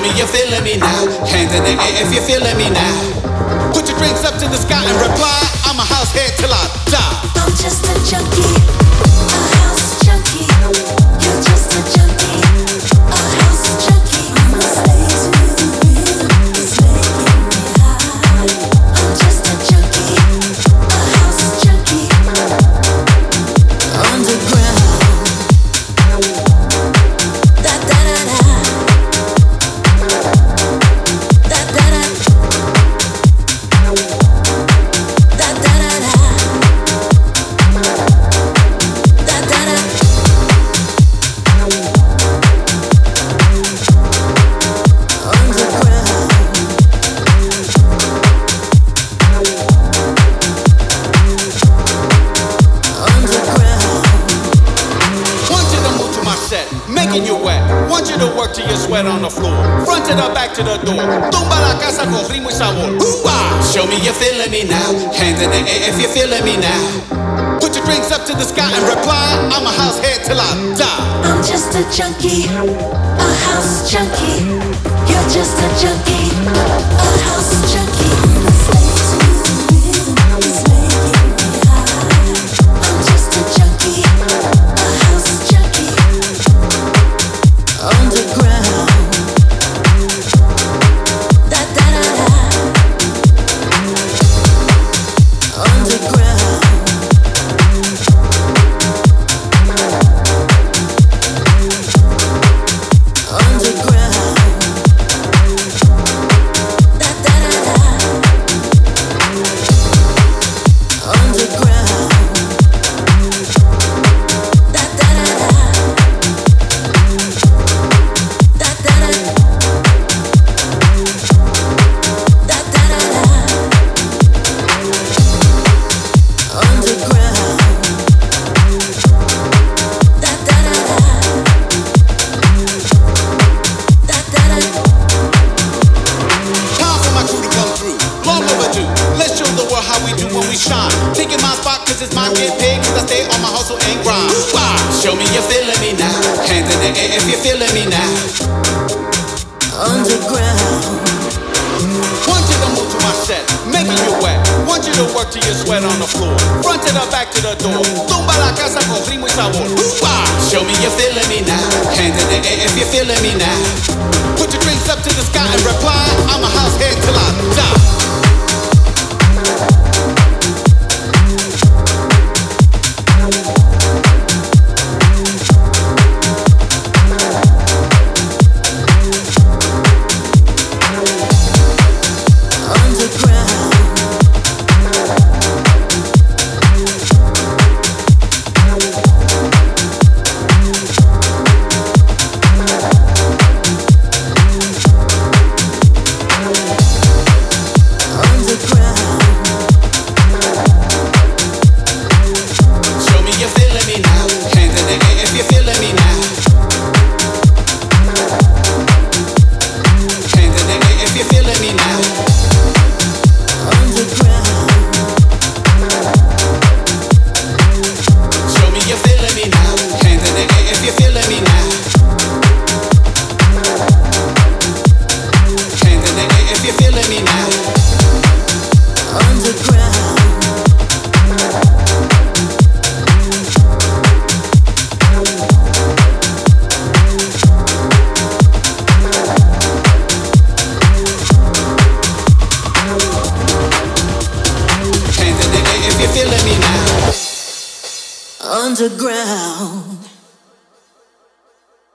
me you're feeling me now. Hands in the air if you're feeling me now. Put your drinks up to the sky and reply, I'm a house head till I die. I'm just a junkie, a house junkie. You're just a junkie, a house junkie. I'm a slave to the rhythm, it's making me high. I'm just a junkie, a house junkie. Underground. Da da da da. Da da da. Da da da da. Da da da. Underground. Underground. Want you to move to my set, making you wet. Want you to work till you sweat on the floor. Front to the back to the door. Tumba la casa con ritmo y sabor. Ooh-ah! Show me you're feeling me now. Hands in the air if you're feeling me now. Put your drinks up to the sky and reply, I'm a house head till I die. I'm just a junkie, a house junkie. You're just a junkie, a house junkie. I'm a slave to the rhythm, it's making me high. I'm just a junkie, a house junkie. Underground. Da da da da. Underground. Underground. Da da da da. Underground. Da da da da. Da da da. Da da da da. Underground. Da da da da. Da da da. Time for my crew to come through. Long overdue. Let's show the world how we do when we shine. Taking my spot cause it's my get paid cause I stay on my hustle and grind. Ooh-ah! Show me you're feeling me now. Hands in the air if you're feeling me now. Underground. Want you to move to my set, making you wet. Want you to work till you sweat on the floor. Front to the back to the door. Tumba la casa con ritmo y sabor. Ooh-ah! Show me you're feeling me now. Hands in the air if you're feeling me now. Put your drinks up to the sky and reply, I'm a house head till I die. Underground. Underground.